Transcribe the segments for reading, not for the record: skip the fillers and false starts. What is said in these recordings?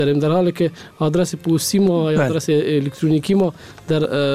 داریم، در حالی که آدرس پستی ما یا آدرس الکترونیکی ما در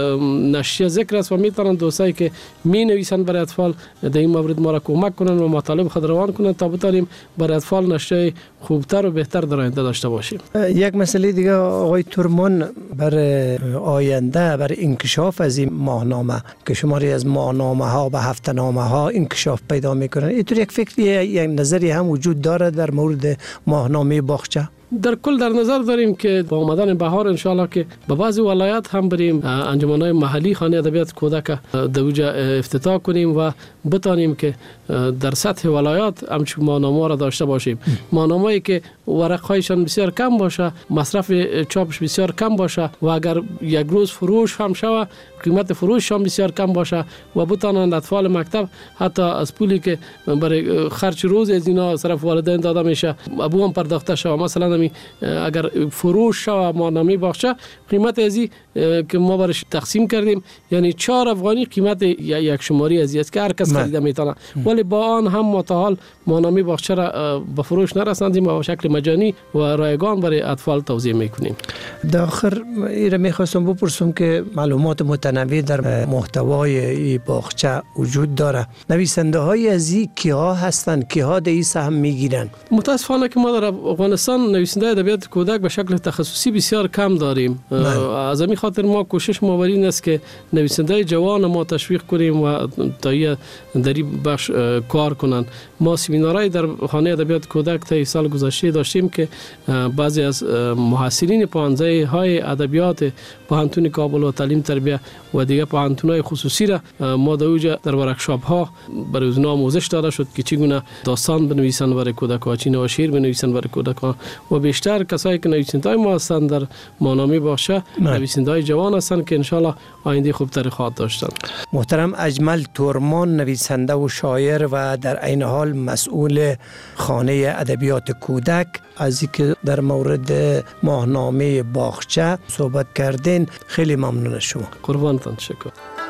نشریه ذکر است و میتونن دوستایی که می نویسن برای اطفال در این مورد ما را کمک کنن و مطالب خود روان کنن تا بتونیم برای اطفال نشریه خوبتر و بهتر در آینده داشته باشیم. یک مسئله دیگه آقای تورمان، برای آینده، برای انکشاف از این ماهنامه که شماری از ماهنامه ها و هفته‌نامه ها انکشاف پیدا میکنن، اینطور یک فکری، یک نظری هم وجود داره در مورد ماهنامه باغچه؟ در کل در نظر داریم که با آمدن بهار انشالله که به بعضی ولایت هم بریم انجمن‌های محلی خانه ادبیات کودک در اوجا افتتاح کنیم و بتانیم که در سطح ولایات همچون ماهنامه را داشته باشیم. ماهنامه‌ای که ورق‌هایشان بسیار کم باشه، مصرف چاپش بسیار کم باشه و اگر یک روز فروش هم شود قیمت فروش هم بسیار کم باشه و بتانند اطفال مکتب حتی از پولی که برای خرج روز از اینا صرف والدین داده میشه ابو هم پرداخته شود. مثلا اگر فروش شود ماهنامه باغچه قیمت ازی که ما برش تقسیم کردیم یعنی 4 افغانی قیمت یک شماری ازی است که هر کس خریده میتونه، ولی با آن هم ما تا حال ماهنامه باغچه را به فروش نرساندیم و به شکل مجانی و رایگان برای اطفال توزیع میکنیم. در آخر ایره میخواستم بپرسم که معلومات متنوع در محتوای این باغچه وجود داره. نویسنده های از این کیها هستند؟ کیها در این سهم میگیرن؟ متاسفانه که ما در افغانستان نویسنده ادبیات کودک به شکل تخصصی بسیار کم داریم. از همین خاطر ما کوشش ما بر این است که نویسنده جوان ما تشویق کنیم و تا در این بخش کار کنند. ما سمینارهای در خانه ادبیات کودک تا سال گذشته داشتیم که بعضی از محصلین پانزه های ادبیات پوهنتون کابل و تعلیم تربیت و دیگه پوهنتون‌های خصوصی را ما در ورکشاپ ها برای اونها آموزش داده شد که چگونه داستان بنویسن برای کودکان، چی نوع شعر بنویسن برای کودکان و بیشتر کسایی که نویسنده ما هستند در ماهنامه باغچه نویسنده جوان هستند که انشالله آینده خوبتری خواهد داشتند. محترم اجمل تورمان، نویسنده و شاعر و در عین حال مسئول خانه ادبیات کودک، از اینکه در مورد ماهنامه باغچه صحبت کردین خیلی ممنون از شما. قربانتان، شکر.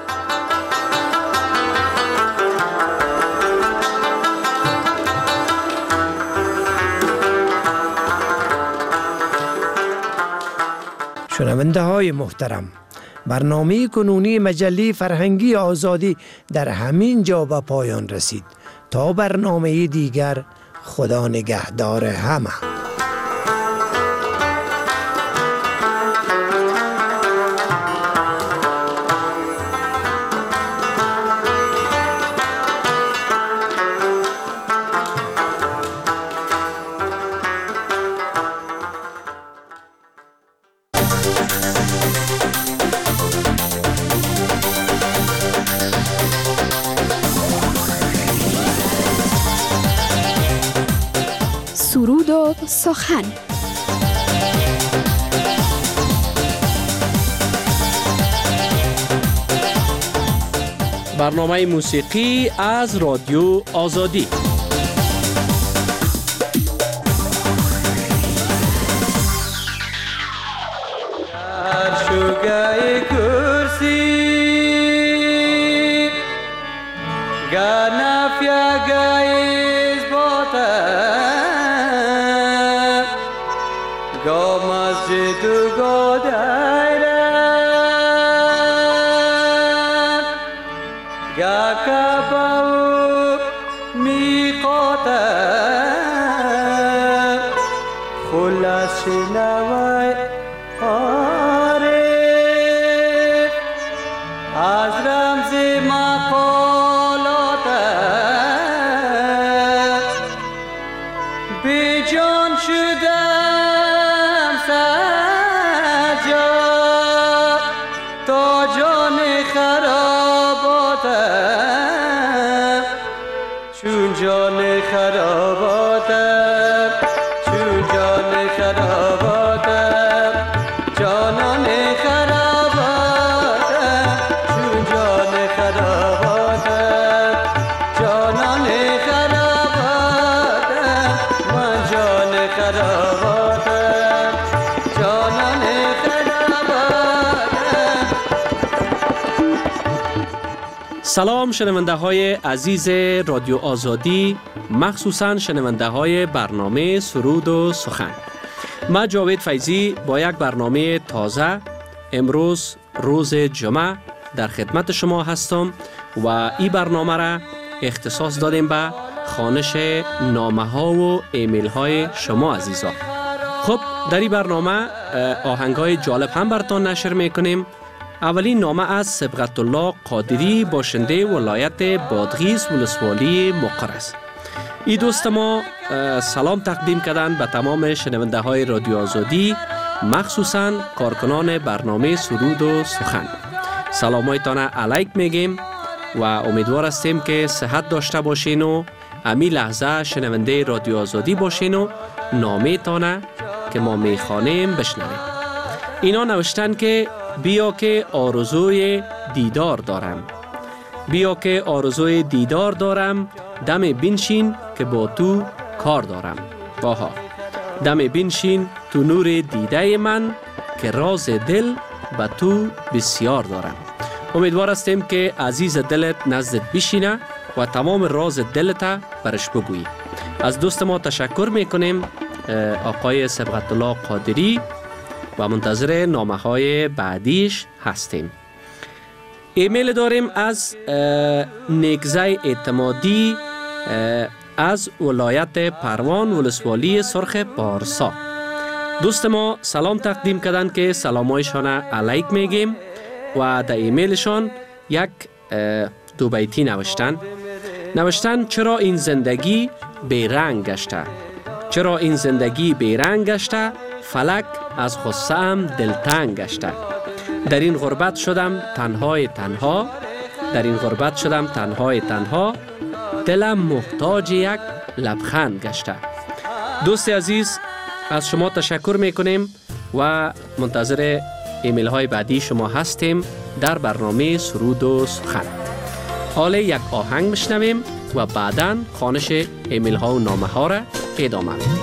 شنونده های محترم، برنامه کنونی مجله فرهنگی آزادی در همین جا به پایان رسید. تا برنامه دیگر، خدا نگهدار همه. سرود و سخن. برنامه موسیقی از رادیو آزادی. شوگای کرسی گنافیا گایز باتا گا مسجد گا دایره گا کباو میقاتا خلاص شنوای آره از رمز مقالات بی جان شدم سجا تا جان خراباتم چون جان خراباتم چون جان خراباتم جانان خراباتم چون جان خراباتم جانان خراباتم من جان خراباتم جانان خراباتم. سلام شنونده های عزیز رادیو آزادی، مخصوصا شنونده های برنامه سرود و سخن. من جاوید فیضی با یک برنامه تازه امروز روز جمعه در خدمت شما هستم و این برنامه را اختصاص دادیم به خوانش نامه ها و ایمیل های شما عزیزان. خب در این برنامه آهنگ های جالب هم براتون نشر میکنیم. اولین نامه از صبغت الله قادری باشنده ولایت بادغیس ولسوالی مقر است. این دوست ما سلام تقدیم کردن به تمام شنونده های رادیو آزادی، مخصوصاً کارکنان برنامه سرود و سخن. سلامایتان علیک میگیم و امیدوار هستیم که صحت داشته باشین و امی لحظه شنونده رادیو آزادی باشین و نامه تانه که ما میخوانیم بشنویم. اینا نوشتن که بیا که آرزوی دیدار دارم، بیا که آرزوی دیدار دارم، دم بنشین که با تو کار دارم. باها دم بنشین تو نور دیده من که راز دل به تو بسیار دارم. امیدوار هستیم که عزیز دلت نزدت بشینه و تمام راز دلت برش بگویی. از دوست ما تشکر میکنیم آقای صبغت الله قادری و منتظر نامه های بعدیش هستیم. ایمیل داریم از نیکزای اعتمادی از ولایت پروان ولسوالی سرخ پارسا. دوست ما سلام تقدیم کردن که سلامایشان علیک میگیم و در ایمیلشان یک دو بیتی نوشتن چرا این زندگی بیرنگ گشته، چرا این زندگی بیرنگ گشته، فلک از غصه‌ام دلتنگ گشته. در این غربت شدم تنهای تنها، در این غربت شدم تنهای تنها، دلم محتاج یک لبخند گشته. دوست عزیز از شما تشکر میکنیم و منتظر ایمیل های بعدی شما هستیم در برنامه سرود و سخن. حالا یک آهنگ میشنویم و بعداً خوانش ایمیل ها و نامه ها را ادامه میدیم.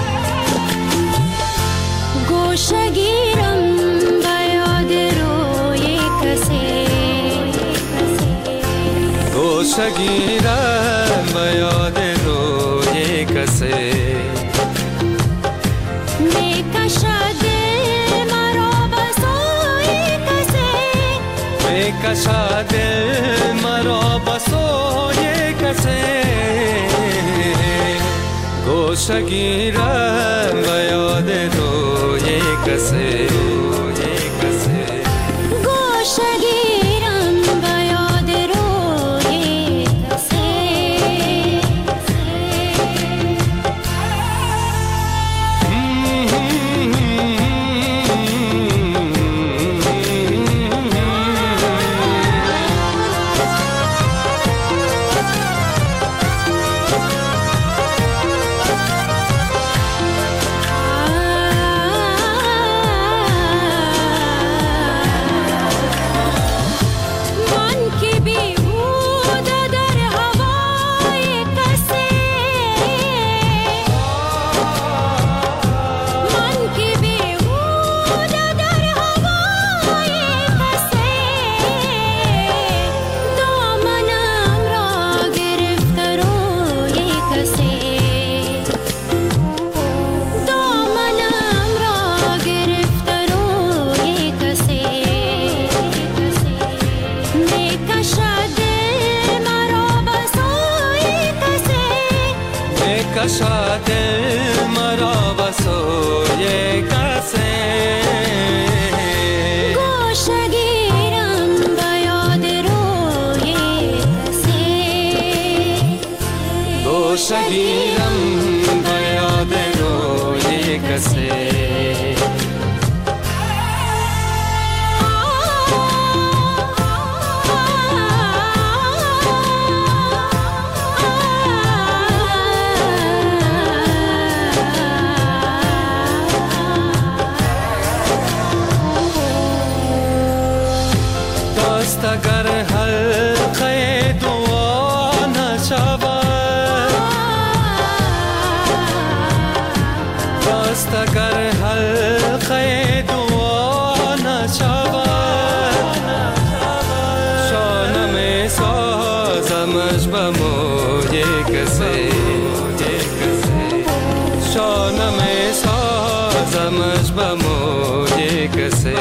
گوشه گیرم به یاد روی کسی، گوشه گیرم به یاد روی کسی، میکشد دل مرا به سوی کسی، میکشد دل مرا به سوی کسی، گوشه گیرم به یاد روی کسی، گوشه گیرم به یاد روی کسی. کشد مرا به سوی کسی، گوشه گیرم به یاد روی کسی، گوشه گیرم به یاد روی کسی. اگر حلقه دعا نشود، دست اگر حلقه موی کسی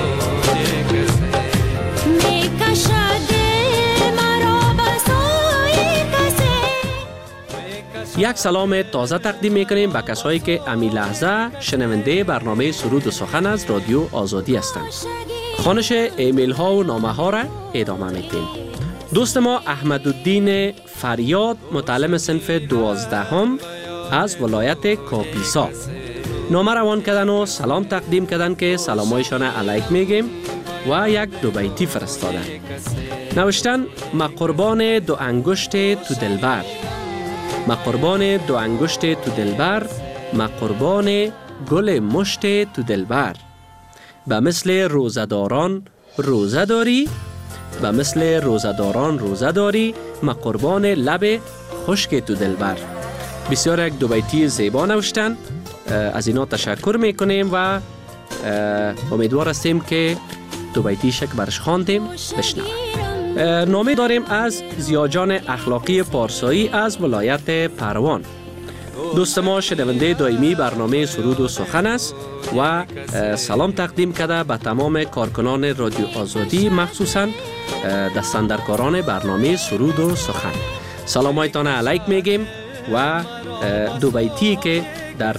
یک سلام تازه تقدیم میکنیم به کسایی که امی لحظه شنونده برنامه سرود و سخن از رادیو آزادی هستند. خوانش ایمیل ها و نامه ها را ادامه میدیم. دوست ما احمدالدین فریاد متعلم صنف 12 از ولایت کاپیسا نامه روان کردن و سلام تقدیم کردن که سلامایشان علیک میگیم و یک دو بیتی فرستادن. نوشتن: ما قربان دو انگشت تو دلبر، ما قربان دو انگشت تو دلبر، ما قربان گل مشت تو دلبر. به مثل روزداران روزه داری، به مثل روزداران روزه داری، ما قربان لب خشک تو دلبر. بسیار یک دو بیتی زیبا نوشتن. از اینا تشکر میکنیم و امیدوار هستیم که دو بیتی شک برش خواندیم بشنویم. نامه داریم از زیاجان اخلاقی پارسایی از ولایت پروان. دوست ما شنونده دائمی برنامه سرود و سخن است و سلام تقدیم کرده به تمام کارکنان رادیو آزادی، مخصوصا دستاندرکاران برنامه سرود و سخن. سلامایتان علیک میگیم و دو بیتی که در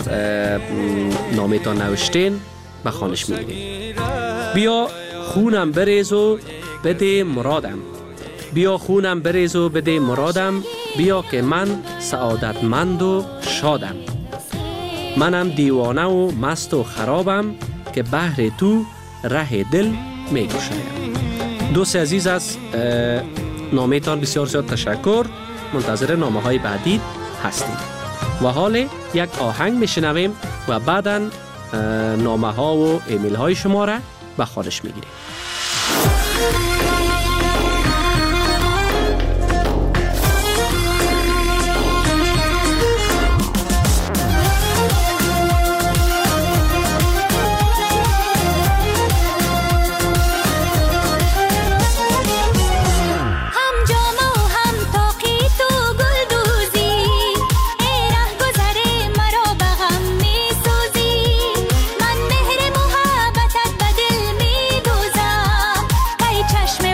نامتان نوشتین به خوانش میگیم. بیا خونم بریز و بده مرادم، بیا خونم بریز و بده مرادم، بیا که من سعادتمند و شادم. منم دیوانه و مست و خرابم که بهر تو ره دل میگشایم. دوست عزیز از نامتان بسیار زیاد تشکر. منتظر نامه های بعدی هستیم و حال یک آهنگ میشنویم و بعداً نامه ها و ایمیل های شما را به خوانش میگیریم. چشم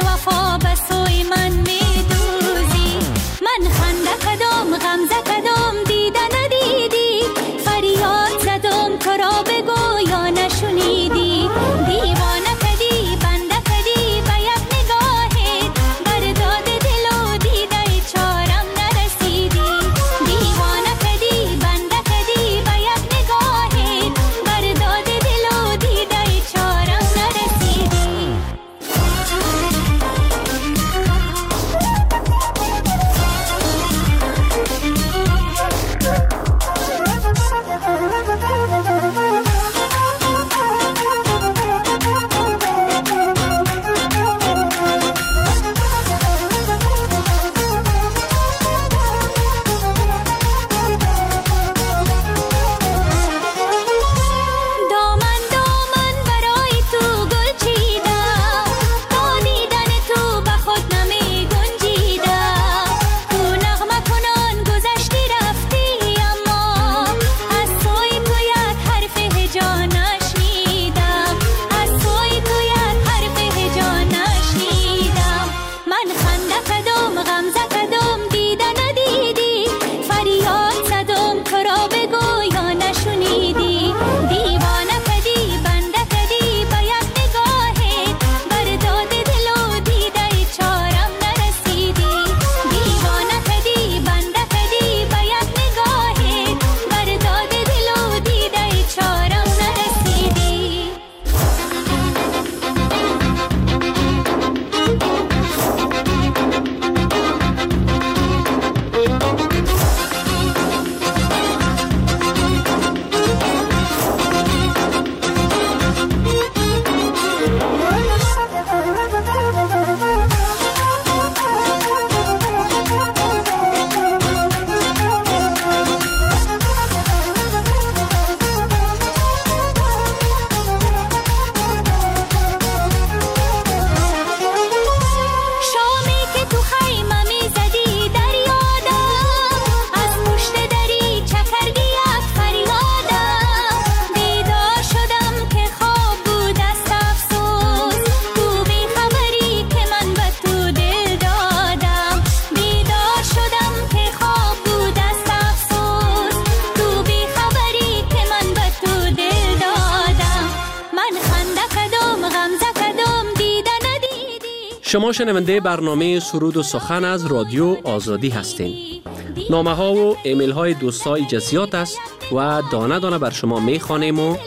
شما شنونده برنامه سرود و سخن از رادیو آزادی هستین. نامه ها و ایمیل های دوستای جزیات است و دانه دانه بر شما میخوانیم و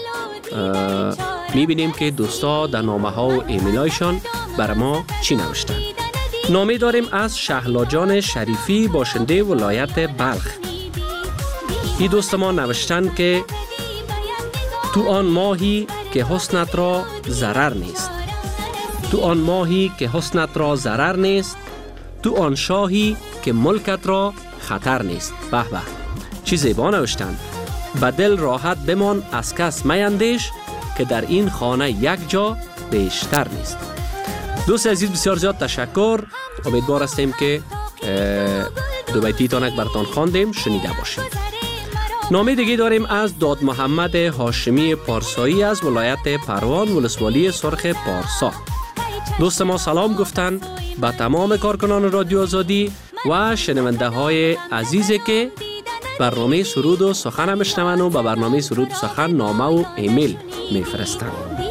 میبینیم که دوستا در نامه ها و ایمیل هایشان بر ما چی نوشتن. نامه داریم از شهلا جان شریفی باشنده ولایت بلخ. این دوست ما نوشتن که تو آن ماهی که حسنت را ضرر نیست، تو آن ماهی که حسنت را ضرر نیست، تو آن شاهی که ملکت را خطر نیست. به به، چی زیبا نوشتن. به دل راحت بمان از کس میندیش که در این خانه یک جا بیشتر نیست. دوست عزیز بسیار زیاد تشکر. امیدوار هستیم که دو بیتی تانک براتان خواندیم، شنیده باشیم. نامه دیگه داریم از داد محمد هاشمی پارسایی از ولایت پروان ولسوالی سرخ پارسا. دوست ما سلام گفتن به تمام کارکنان رادیو آزادی و شنونده های عزیزی که برنامه سرود و سخن میشنون و به برنامه سرود و سخن نامه و ایمیل میفرستن.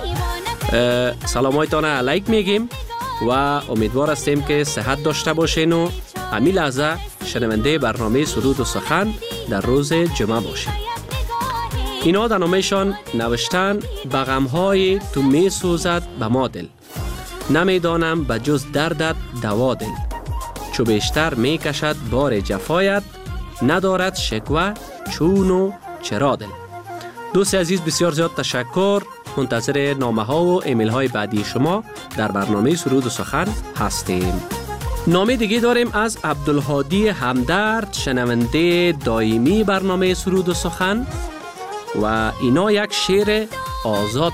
سلام هایتان علیک میگیم و امیدوار هستیم که صحت داشته باشین و همین لحظه شنونده برنامه سرود و سخن در روز جمعه باشین. اینا در نامه‌شان نوشتن به غم‌های تو میسوزد به ما دل، نمیدانم به جز دردت دوا دل، چو بیشتر میکشد بار جفایت، ندارد شکوه چون و چرا دل. دوست عزیز بسیار زیاد تشکر. منتظر نامه ها و ایمیل های بعدی شما در برنامه سرود و سخن هستیم. نامه دیگه داریم از عبدالهادی همدرد، شنونده دائمی برنامه سرود و سخن و اینا یک شعر آزاد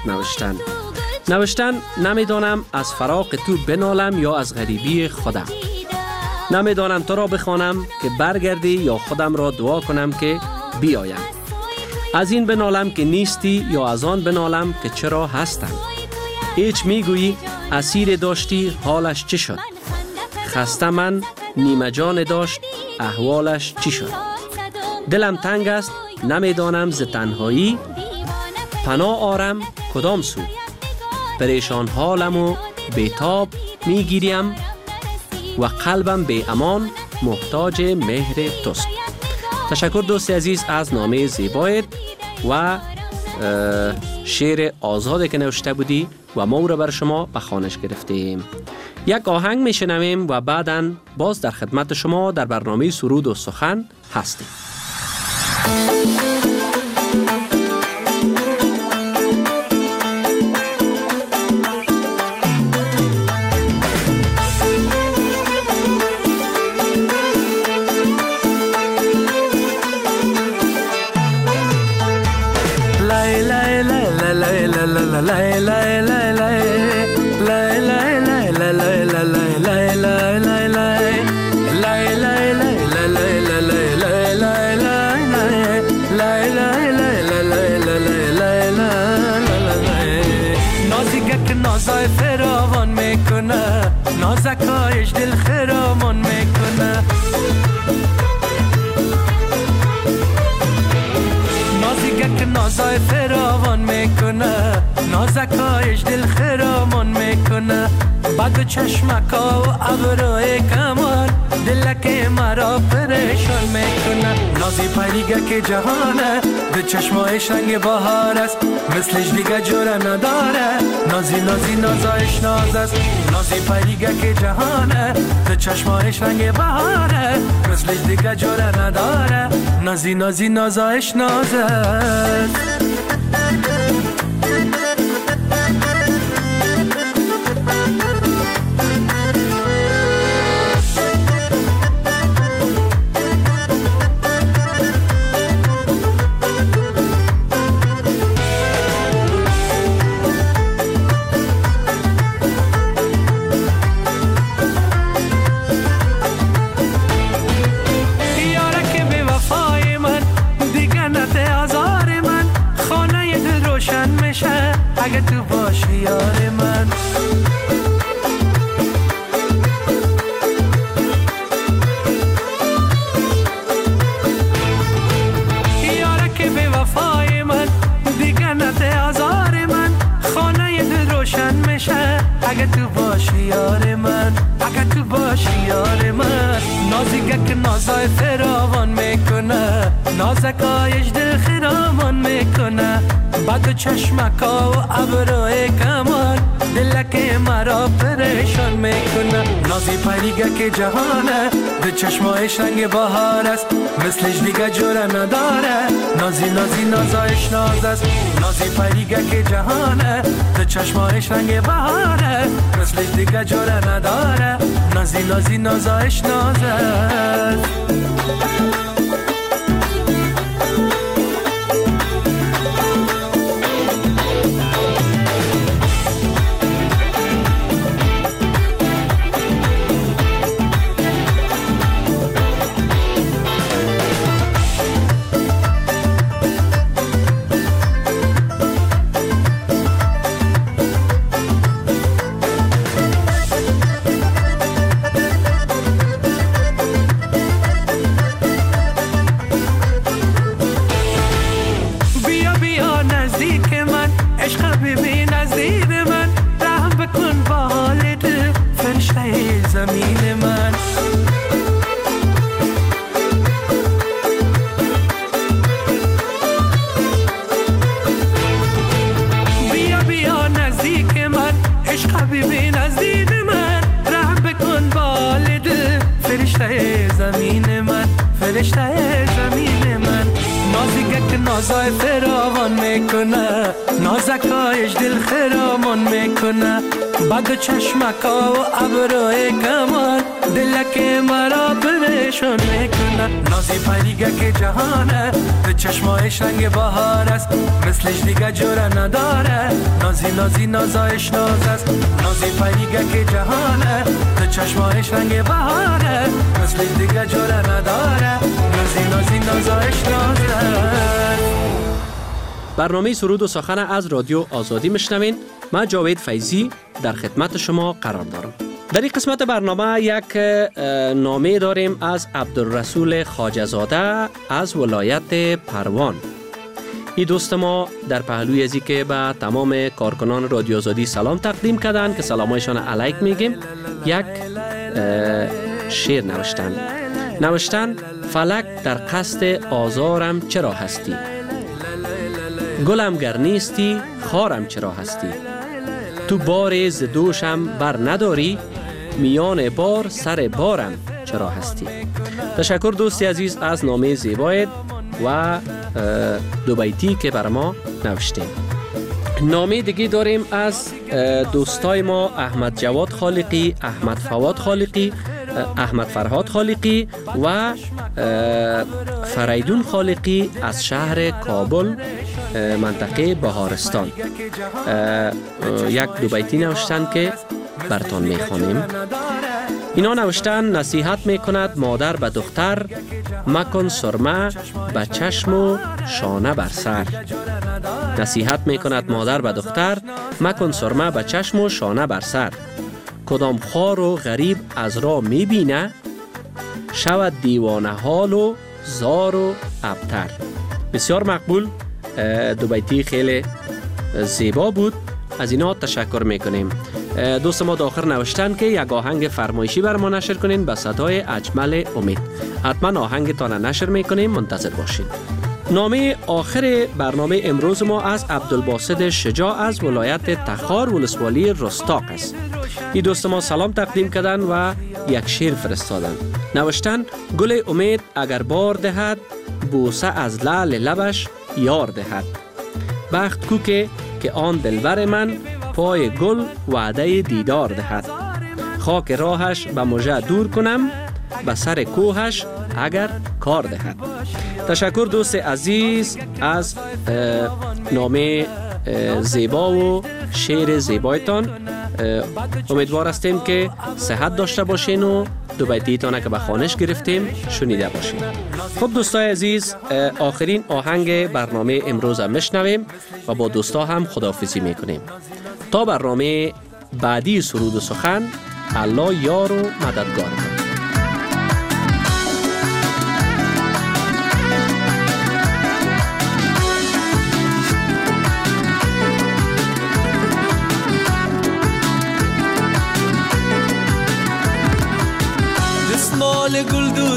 نوشتن نمیدانم از فراق تو بنالم یا از غریبی خودم، نمیدانم تو را بخوانم که برگردی یا خودم را دعا کنم که بیایم، از این بنالم که نیستی یا از آن بنالم که چرا هستم، هیچ میگویی اسیر داشتی حالش چی شد، خسته من نیمه جان داشت احوالش چی شد، دلم تنگ است نمیدانم ز تنهایی، پناه آرم کدام سو، پریشان حالم و بیتاب میگیریم و قلبم بی امان محتاج مهر توست. تشکر دوست عزیز از نامه زیبایت و شعر آزاده که نوشته بودی و ما او را بر شما به خوانش گرفتیم. یک آهنگ میشنویم و بعداً باز در خدمت شما در برنامه سرود و سخن هستیم. نازای فراوان میکنه، نازکایش دل خرامان میکنه، نازیگه که نازای فراوان میکنه، نازکایش دل خرامان میکنه، بعد چشمکا و ابروی کمان دلک مرا پریشان میکنه، نازی پریگه که جهانه به چشمایش رنگ بهار است، مثلش دیگه جوره نداره، نازی نازی نازایش ناز است، نازی پریگه که جهانه به چشمایش رنگ بهاره، مثلش دیگه جوره نداره، نازی نازی نازایش ناز است. اگه تو باشی یار من، یاره که به وفای من دیگه نده آزار من، خانه دل روشن میشه اگه تو باشی یار من، اگه تو باشی یار من. نازیگک نازای فراوان میکنه، نازکایش دل خرامان میکنه. بعد چشمکا و ابروی کمان دلک مرا پریشان میکنه. نازی پریگک جهانه، دو چشمایش رنگ بهار است، مثلش دیگه جوره نداره. نازی نازی نازایش ناز است، نازی پریگک جهانه، دو چشمایش رنگ بهاره، مثلش دیگه جوره نداره. نازی نازی نازایش ناز است. نازای فراوان میکنه، نازکایش دل خرامان میکنه. بعد چشمکا و ابروی کمان دلک مرا پریشان میکنه. نازی پریگک جهانه، به چشمایش رنگ بهار است، مثلش دیگه جوره نداره. نازی نازی نازایش ناز است، نازی پریگک جهانه، به چشمایش رنگ بهاره، مثلش دیگه جوره نداره. نازی نازی نازایش ناز است. برنامه سرود و سخن از رادیو آزادی میشنوین. من جاوید فیضی در خدمت شما قرار دارم. در این قسمت برنامه یک نامه داریم از عبدالرسول خواجه زاده از ولایت پروان. این دوست ما در پهلوی ازی که به تمام کارکنان رادیو آزادی سلام تقدیم کردن که سلامایشان علیک میگیم، یک شعر نوشتن فلک در قصد آزارم چرا هستی، گلم گر نیستی خارم چرا هستی. تو بار ز دوشم بر نداری، میان بار سر بارم چرا هستی. تشکر دوستی عزیز از نامه زیبایت و دو بیتی که بر ما نوشتین. نامه دیگه داریم از دوستای ما احمد جواد خالقی، احمد فواد خالقی، احمد فرهاد خالقی و فریدون خالقی از شهر کابل منطقه بهارستان. یک دو بیتی نوشتن که براتون میخوانیم. اینا نوشتن نصیحت میکند مادر به دختر، مکن سرمه به چشم و شانه بر سر. نصیحت میکند مادر به دختر، مکن سرمه به چشم و شانه بر سر. کدام خوار و غریب از را میبینه، شود دیوانه حال و زار و ابتر. بسیار مقبول، دو بیتی خیلی زیبا بود، از اینا تشکر میکنیم. دوست ما داخل نوشتن که یک آهنگ فرمایشی بر ما نشر کنین به صدای اجمل امید. حتما آهنگتان نشر میکنیم، منتظر باشین. نامه آخر برنامه امروز ما از عبدالباسط شجاع از ولایت تخار ولسوالی رستاق است. این دوست ما سلام تقدیم کردن و یک شعر فرستادن. نوشتن گل امید اگر بار دهد، بوسه از لعل لبش یار دهد. بخت کو که آن دلبر من، پای گل وعده دیدار دهد. خاک راهش به مژه دور کنم، به سر کوهش اگر کار دهد. تشکر دوست عزیز از نامه زیبا و شعر زیبایتان. امیدوار هستیم که صحت داشته باشین و دو بیتیتان که به خوانش گرفتیم شنیده باشین. خب دوستای عزیز، آخرین آهنگ برنامه امروز هم میشنویم و با دوستا هم خداحافظی میکنیم. تا برنامه بعدی سرود و سخن، الله یار و مددگار.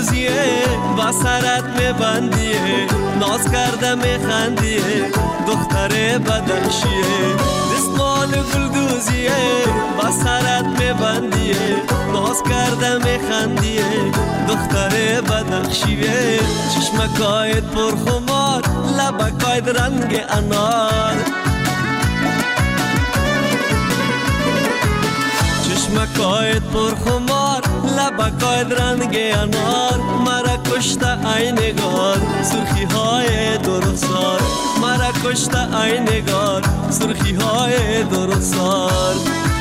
گلدوزیه با سرت میبندیه ناز کرده میخندیه دختر بدخشیه دستمال گلدوزیه با سرت میبندیه ناز کرده میخندیه دختر بدخشیه چشمکایت پرخمار لبکایت رنگ انار چشمکایت پرخمار لبکایت رنگ انار مرا کشته ای نگار سرخی های درخسار مرا کشته ای نگار سرخی های درخسار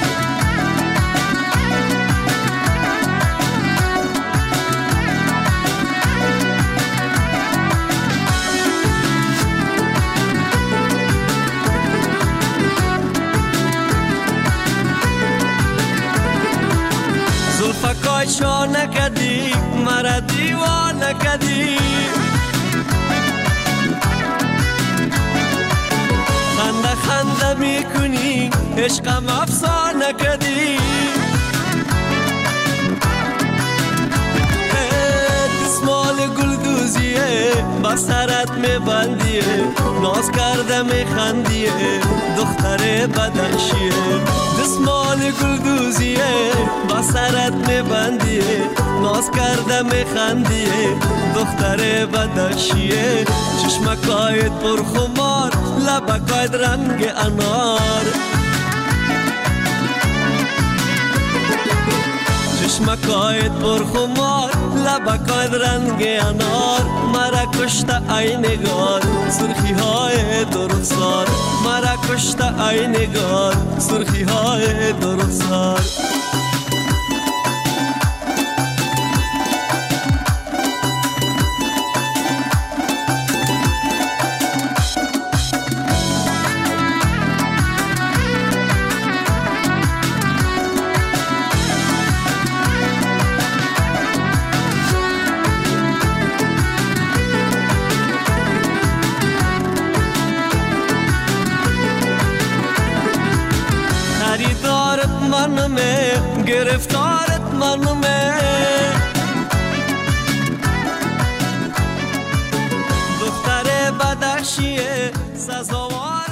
زلفکای شانه کدی مرا دیوانه کدی خنده خنده میکنی عشقم افسانه کدی دستمال گلدوزیه با سرت میبندیه ناز کرده میخندیه دختر بدخشیه دستمال گلدوزیه با سرت میبندیه ناز کرده میخندیه دختر بدخشیه چشمکایت پرخمار لبکایت رنگ انار چشمکایت پرخمار لبکایت رنگ انار مرا کشته ای نگار سرخی های درخسار مرا کشته ای نگار سرخی های درخسار خریدارت منمه گرفتارت منمه دختر بدخشیه سزاوار